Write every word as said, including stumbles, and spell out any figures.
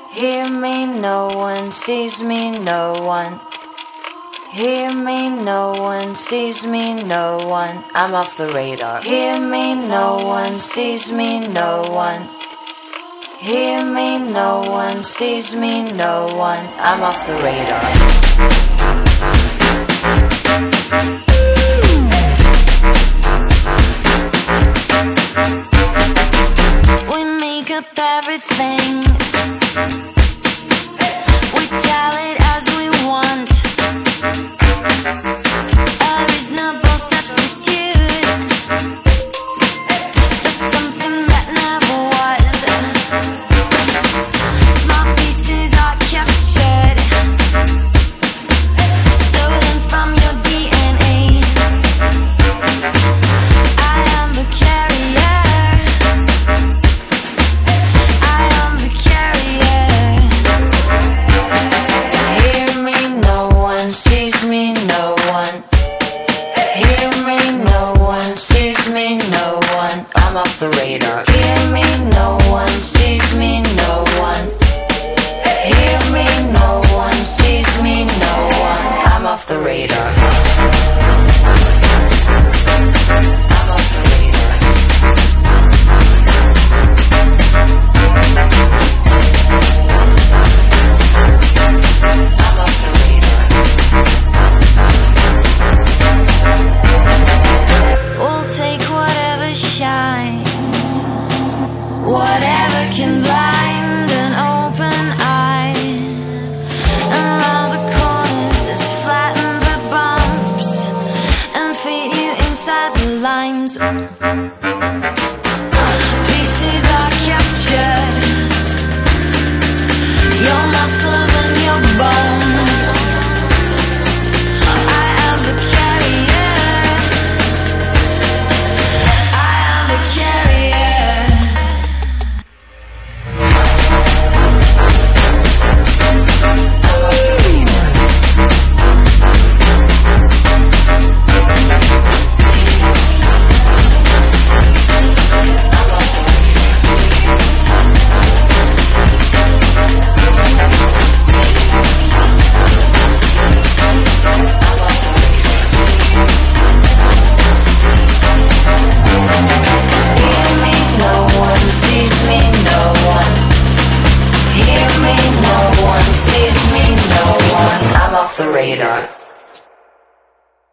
Hear me, no one sees me, no one. Hear me, no one sees me, no one. I'm off the radar. Hear me, no one sees me, no one. Hear me, no one sees me, no one. I'm off the radar. We make up everything. We tell it as we want. A reasonable substitute for something that never was. Small pieces are captured, stolen from your D N A. I am the carrier. I am the carrier. Hear me, no one sees me, no one. Hear me, no one sees me, no one. I'm off the radar. Hear me, no one sees me, no one. Hear me, no one sees me, no one. I'm off the radar. I'm off the radar. I'm off the radar. We'll take whatever shines, whatever can blind an open eye, and round the corners, flatten the bumps, and feed you inside the lines.